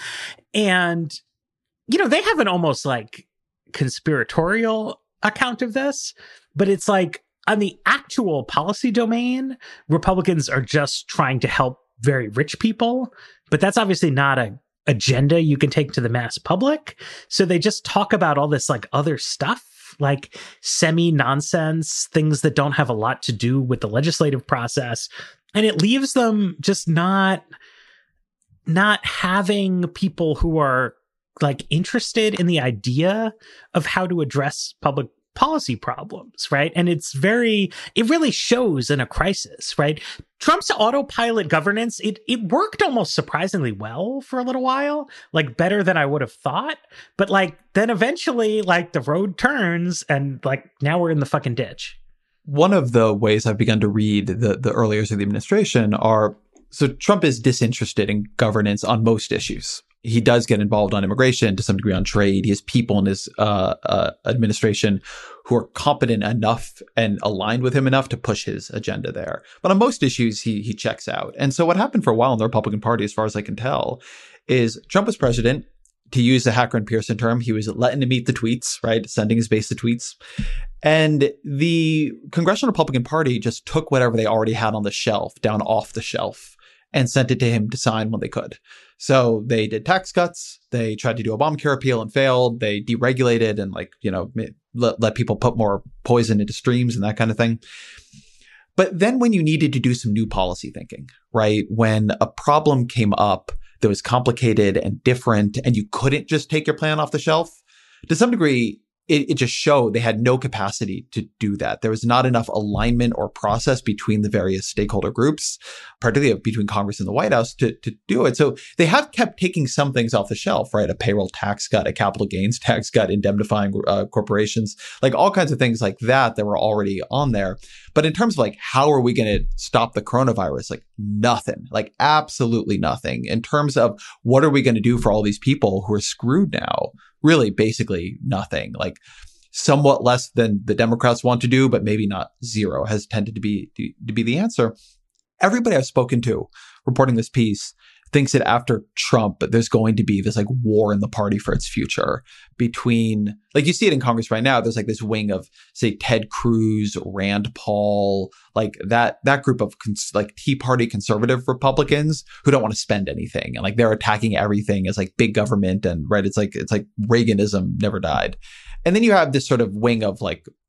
and you know they have an almost like conspiratorial account of this, but it's like, on the actual policy domain, Republicans are just trying to help very rich people, but that's obviously not a agenda you can take to the mass public. So they just talk about all this like other stuff, like semi-nonsense, things that don't have a lot to do with the legislative process. And it leaves them just not, not having people who are like interested in the idea of how to address public policy problems, right? And it's very, it really shows in a crisis, right? Trump's autopilot governance, it it worked almost surprisingly well for a little while, like better than I would have thought. But like, then eventually, like the road turns and like now we're in the fucking ditch. One of the ways I've begun to read the, the early years of the administration are, so Trump is disinterested in governance on most issues. He does get involved on immigration, to some degree on trade. He has people in his uh, uh, administration who are competent enough and aligned with him enough to push his agenda there. But on most issues, he he checks out. And so what happened for a while in the Republican Party, as far as I can tell, is Trump was president. To use the Hacker and Pearson term, he was letting him eat the tweets, right? Sending his base the tweets. And the Congressional Republican Party just took whatever they already had on the shelf, down off the shelf, and sent it to him to sign when they could. So they did tax cuts. They tried to do Obamacare repeal and failed. They deregulated and like, you know, let, let people put more poison into streams and that kind of thing. But then when you needed to do some new policy thinking, right? When a problem came up that was complicated and different and you couldn't just take your plan off the shelf, to some degree, It, it just showed they had no capacity to do that. There was not enough alignment or process between the various stakeholder groups, particularly between Congress and the White House, to, to do it. So they have kept taking some things off the shelf, right? A payroll tax cut, a capital gains tax cut, indemnifying uh, corporations, like all kinds of things like that that were already on there. But in terms of like, how are we going to stop the coronavirus? Like nothing, like absolutely nothing. In terms of what are we going to do for all these people who are screwed now? Really, basically nothing. Like somewhat less than the Democrats want to do, but maybe not zero has tended to be to, to be the answer. Everybody I've spoken to reporting this piece thinks that after Trump, there's going to be this like war in the party for its future between, like you see it in Congress right now. There's like this wing of, say, Ted Cruz, Rand Paul, like that that group of cons- like Tea Party conservative Republicans who don't want to spend anything, and like they're attacking everything as like big government, and right, it's like it's like Reaganism never died. And then you have this sort of wing of like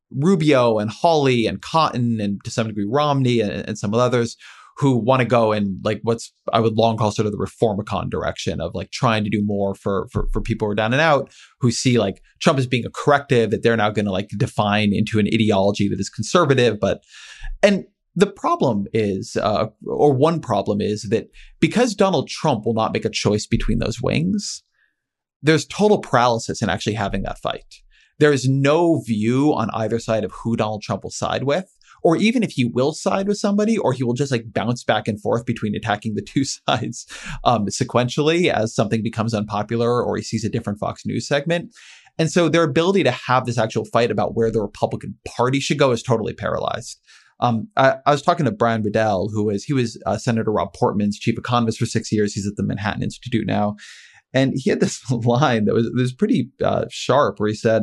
Rubio and Hawley and Cotton and to some degree Romney and, and some others who want to go in like what's I would long call sort of the Reformicon direction of like trying to do more for, for, for people who are down and out, who see like Trump as being a corrective that they're now going to like define into an ideology that is conservative. But, and the problem is, uh, or one problem is that because Donald Trump will not make a choice between those wings, there's total paralysis in actually having that fight. There is no view on either side of who Donald Trump will side with, or even if he will side with somebody, or he will just like bounce back and forth between attacking the two sides um, sequentially as something becomes unpopular or he sees a different Fox News segment. And so their ability to have this actual fight about where the Republican Party should go is totally paralyzed. Um, I, I was talking to Brian Bedell, who is, he was uh, Senator Rob Portman's chief economist for six years. He's at the Manhattan Institute now. And he had this line that was, that was pretty uh, sharp where he said,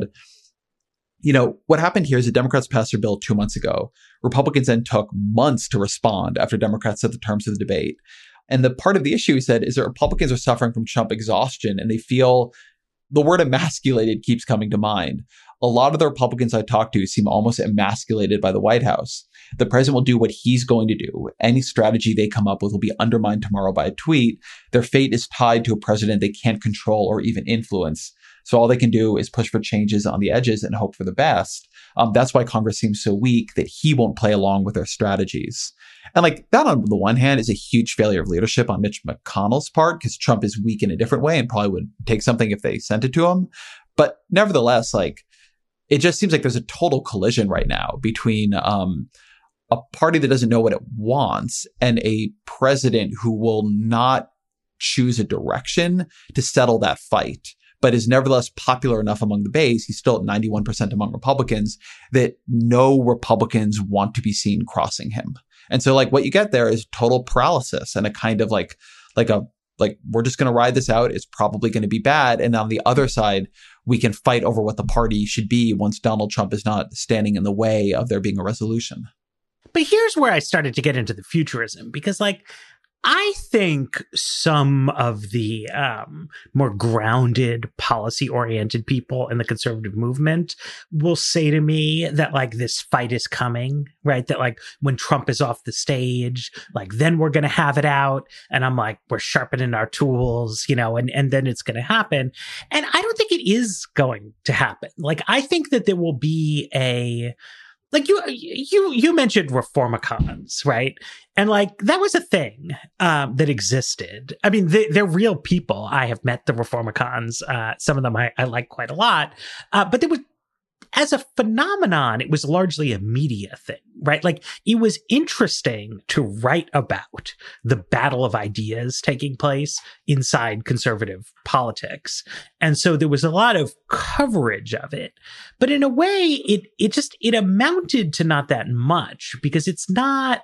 you know, what happened here is the Democrats passed their bill two months ago. Republicans then took months to respond after Democrats set the terms of the debate. And the part of the issue, he said, is that Republicans are suffering from Trump exhaustion and they feel the word emasculated keeps coming to mind. A lot of the Republicans I talk to seem almost emasculated by the White House. The president will do what he's going to do. Any strategy they come up with will be undermined tomorrow by a tweet. Their fate is tied to a president they can't control or even influence. So all they can do is push for changes on the edges and hope for the best. Um, that's why Congress seems so weak that he won't play along with their strategies. And like that on the one hand is a huge failure of leadership on Mitch McConnell's part because Trump is weak in a different way and probably would take something if they sent it to him. But nevertheless, like it just seems like there's a total collision right now between um, a party that doesn't know what it wants and a president who will not choose a direction to settle that fight, but is nevertheless popular enough among the base. He's still at ninety-one percent among Republicans that no Republicans want to be seen crossing him. And so like what you get there is total paralysis and a kind of like, like a, like, we're just going to ride this out. It's probably going to be bad. And on the other side, we can fight over what the party should be once Donald Trump is not standing in the way of there being a resolution. But here's where I started to get into the futurism, because like, I think some of the um, more grounded, policy-oriented people in the conservative movement will say to me that, like, this fight is coming, right? That, like, when Trump is off the stage, like, then we're going to have it out. And I'm like, we're sharpening our tools, you know, and, and then it's going to happen. And I don't think it is going to happen. Like, I think that there will be a... Like you, you, you mentioned Reformicons, right? And like, that was a thing, um, that existed. I mean, they, they're real people. I have met the Reformicons. Uh, some of them I, I like quite a lot. Uh, but there was, as a phenomenon, it was largely a media thing, right? Like it was interesting to write about the battle of ideas taking place inside conservative politics. And so there was a lot of coverage of it. But in a way, it it just, it amounted to not that much because it's not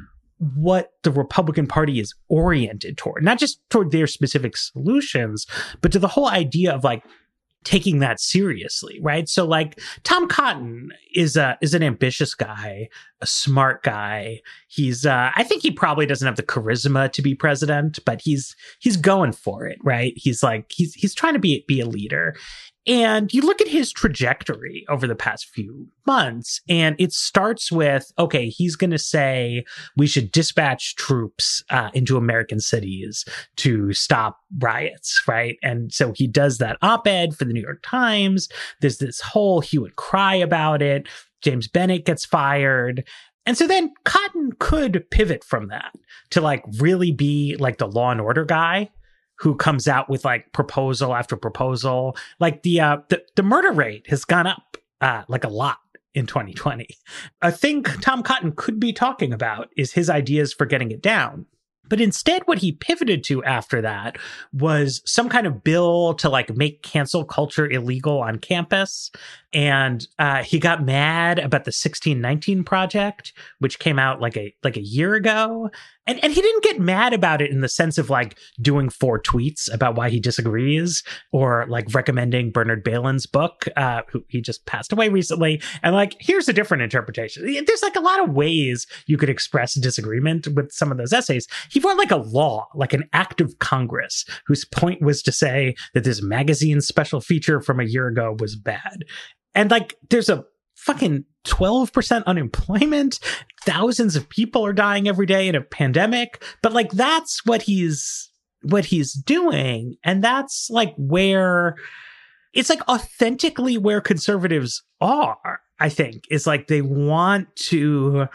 what the Republican Party is oriented toward, not just toward their specific solutions, but to the whole idea of like, taking that seriously, right? So like Tom Cotton is a is an ambitious guy, a smart guy. He's uh I think he probably doesn't have the charisma to be president, but he's he's going for it, right? He's like he's he's trying to be be a leader. And you look at his trajectory over the past few months, and it starts with, okay, he's going to say we should dispatch troops uh, into American cities to stop riots, right? And so he does that op-ed for the New York Times. There's this whole hue and cry about it. James Bennett gets fired. And so then Cotton could pivot from that to like really be like the law and order guy who comes out with like proposal after proposal. Like the uh, the, the murder rate has gone up uh, like a lot in twenty twenty. A thing Tom Cotton could be talking about is his ideas for getting it down. But instead, what he pivoted to after that was some kind of bill to like make cancel culture illegal on campus. And uh, he got mad about the sixteen nineteen Project, which came out like a like a year ago. And and he didn't get mad about it in the sense of like doing four tweets about why he disagrees or like recommending Bernard Bailyn's book, uh, who he just passed away recently. And like, here's a different interpretation. There's like a lot of ways you could express disagreement with some of those essays. He wrote like a law, like an act of Congress, whose point was to say that this magazine special feature from a year ago was bad. And like, there's a fucking twelve percent unemployment. Thousands of people are dying every day in a pandemic. But like, that's what he's, what he's doing. And that's like where it's like authentically where conservatives are, I think, is like they want to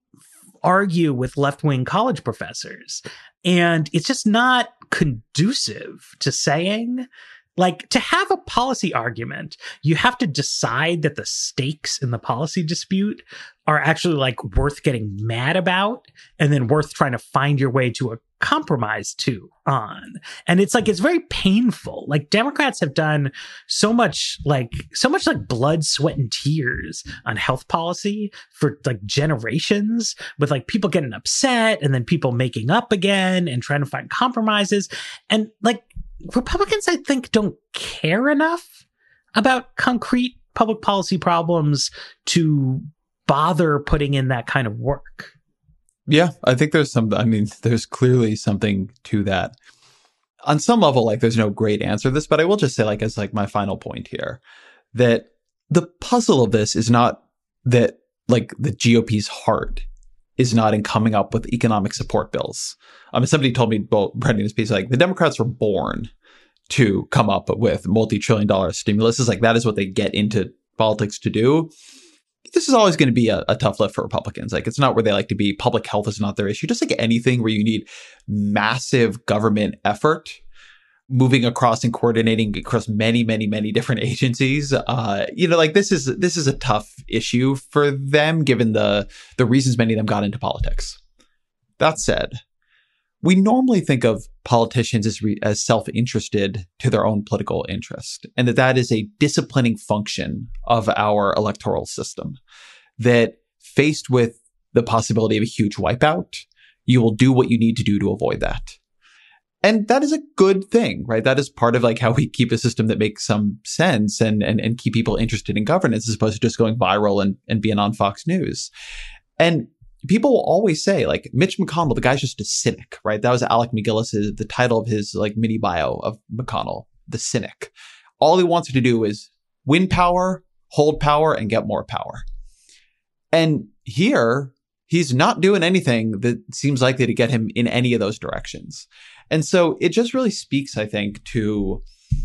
argue with left-wing college professors. And it's just not conducive to saying, like, to have a policy argument, you have to decide that the stakes in the policy dispute are actually like worth getting mad about and then worth trying to find your way to a compromise to on. And it's like, it's very painful. Like, Democrats have done so much, like, so much like blood, sweat, and tears on health policy for like generations, with like people getting upset and then people making up again and trying to find compromises. And like, Republicans, I think, don't care enough about concrete public policy problems to bother putting in that kind of work. Yeah, I think there's some, I mean, there's clearly something to that. On some level, like, there's no great answer to this, but I will just say, like, as like my final point here, that the puzzle of this is not that, like, the G O P's heart is not in coming up with economic support bills. I mean, somebody told me, well, writing this piece, like, the Democrats were born to come up with multi-trillion dollar stimulus. Is like, that is what they get into politics to do. This is always going to be a, a tough lift for Republicans. Like, it's not where they like to be. Public health is not their issue. Just like anything where you need massive government effort moving across and coordinating across many, many, many different agencies. Uh, you know, like, this is this is a tough issue for them, given the the reasons many of them got into politics. That said, we normally think of politicians as re- as self-interested to their own political interest, and that that is a disciplining function of our electoral system, that faced with the possibility of a huge wipeout, you will do what you need to do to avoid that. And that is a good thing, right? That is part of like how we keep a system that makes some sense and and, and keep people interested in governance, as opposed to just going viral and, and being on Fox News. And people will always say, like, Mitch McConnell, the guy's just a cynic, right? That was Alec McGillis, the title of his like mini bio of McConnell, the cynic. All he wants to do is win power, hold power, and get more power. And here, he's not doing anything that seems likely to get him in any of those directions. And so it just really speaks, I think, to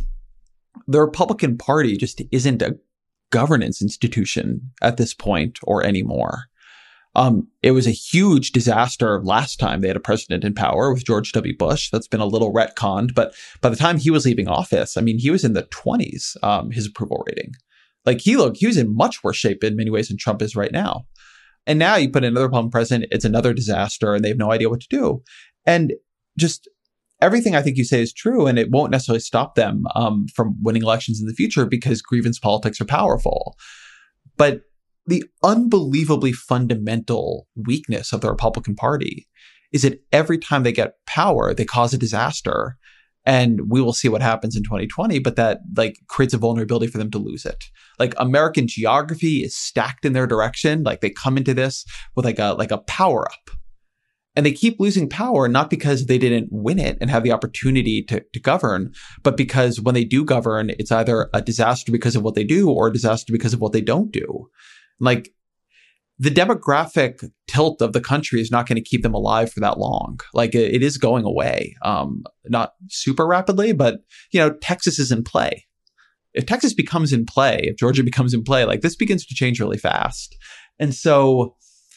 the Republican Party just isn't a governance institution at this point or anymore. Um, it was a huge disaster last time they had a president in power with George W. Bush. That's been a little retconned. But by the time he was leaving office, I mean, he was in the twenties, um, his approval rating. Like, he looked, he was in much worse shape in many ways than Trump is right now. And now you put another Republican president, it's another disaster, and they have no idea what to do. And just everything I think you say is true, and it won't necessarily stop them um, from winning elections in the future, because grievance politics are powerful. But the unbelievably fundamental weakness of the Republican Party is that every time they get power, they cause a disaster. And we will see what happens in twenty twenty, but that like creates a vulnerability for them to lose it. Like, American geography is stacked in their direction. Like, they come into this with like a like a power up. And they keep losing power, not because they didn't win it and have the opportunity to, to govern, but because when they do govern, it's either a disaster because of what they do or a disaster because of what they don't do. Like, the demographic tilt of the country is not going to keep them alive for that long. Like, it, it is going away, um, not super rapidly, but, you know, Texas is in play. If Texas becomes in play, if Georgia becomes in play, like, this begins to change really fast. And so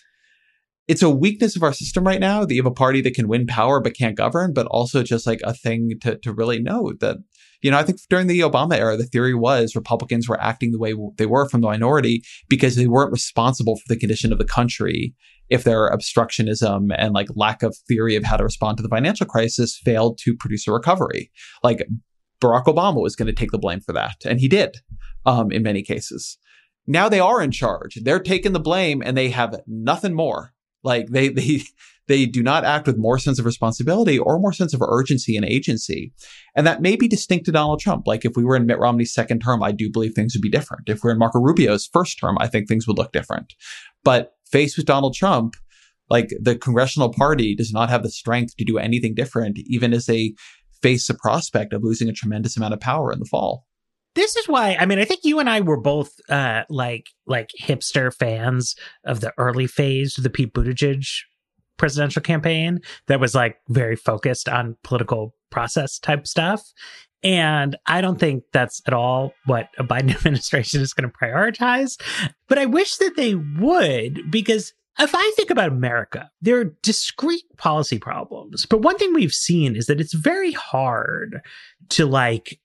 it's a weakness of our system right now that you have a party that can win power but can't govern, but also just like a thing to, to really note that, you know, I think during the Obama era, the theory was Republicans were acting the way they were from the minority because they weren't responsible for the condition of the country if their obstructionism and like lack of theory of how to respond to the financial crisis failed to produce a recovery. Like, Barack Obama was going to take the blame for that, and he did um, in many cases. Now they are in charge. They're taking the blame and they have nothing more. Like, they they they do not act with more sense of responsibility or more sense of urgency and agency. And that may be distinct to Donald Trump. Like, if we were in Mitt Romney's second term, I do believe things would be different. If we're in Marco Rubio's first term, I think things would look different. But faced with Donald Trump, like, the congressional party does not have the strength to do anything different, even as they face the prospect of losing a tremendous amount of power in the fall. This is why, I mean, I think you and I were both uh, like like hipster fans of the early phase of the Pete Buttigieg presidential campaign that was like very focused on political process type stuff. And I don't think that's at all what a Biden administration is going to prioritize. But I wish that they would, because if I think about America, there are discrete policy problems. But one thing we've seen is that it's very hard to like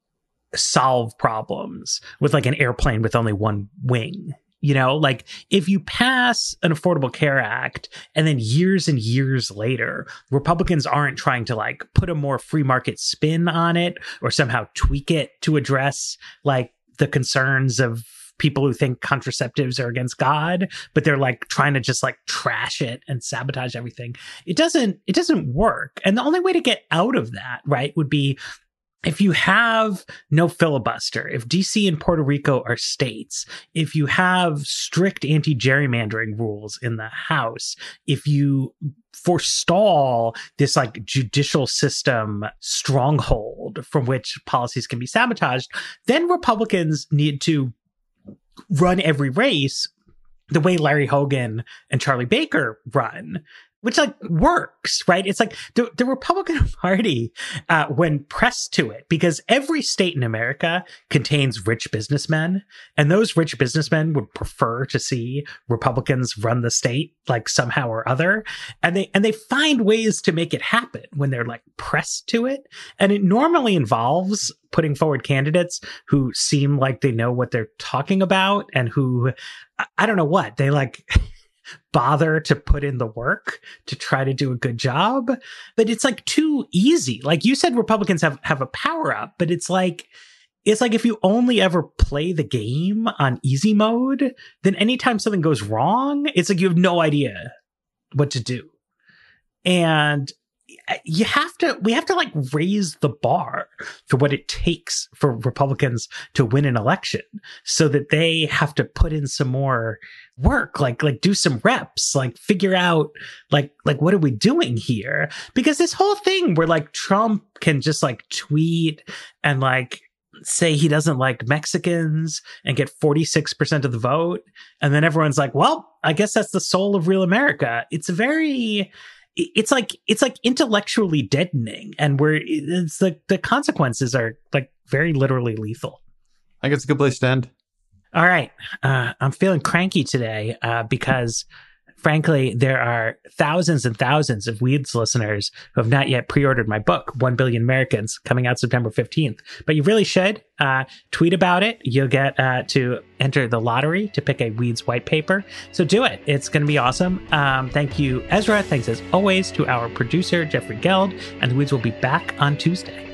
solve problems with like an airplane with only one wing. You know, like if you pass an Affordable Care Act and then years and years later, Republicans aren't trying to like put a more free market spin on it or somehow tweak it to address like the concerns of people who think contraceptives are against God, but they're like trying to just like trash it and sabotage everything. It doesn't, it doesn't work. And the only way to get out of that, right, would be if you have no filibuster, if D C and Puerto Rico are states, if you have strict anti-gerrymandering rules in the House, if you forestall this like judicial system stronghold from which policies can be sabotaged, then Republicans need to run every race the way Larry Hogan and Charlie Baker run, which like works, right? It's like the, the Republican Party, uh, when pressed to it, because every state in America contains rich businessmen, and those rich businessmen would prefer to see Republicans run the state like somehow or other. And they, and they find ways to make it happen when they're like pressed to it. And it normally involves putting forward candidates who seem like they know what they're talking about and who, I don't know what, they like bother to put in the work to try to do a good job. But it's like too easy. Like you said, Republicans have, have a power up, but it's like, it's like if you only ever play the game on easy mode, then anytime something goes wrong, it's like you have no idea what to do. And you have to, we have to like raise the bar for what it takes for Republicans to win an election so that they have to put in some more work, like, like do some reps, like figure out like, like, what are we doing here? Because this whole thing where like Trump can just like tweet and like say he doesn't like Mexicans and get forty-six percent of the vote. And then everyone's like, well, I guess that's the soul of real America. It's very, It's like it's like intellectually deadening, and where it's the the consequences are like very literally lethal. I think it's a good place to end. All right, uh, I'm feeling cranky today uh, because, frankly, there are thousands and thousands of Weeds listeners who have not yet pre-ordered my book, One Billion Americans, coming out September fifteenth. But you really should uh, tweet about it. You'll get uh, to enter the lottery to pick a Weeds white paper. So do it. It's going to be awesome. Um, thank you, Ezra. Thanks, as always, to our producer, Jeffrey Geld. And the Weeds will be back on Tuesday.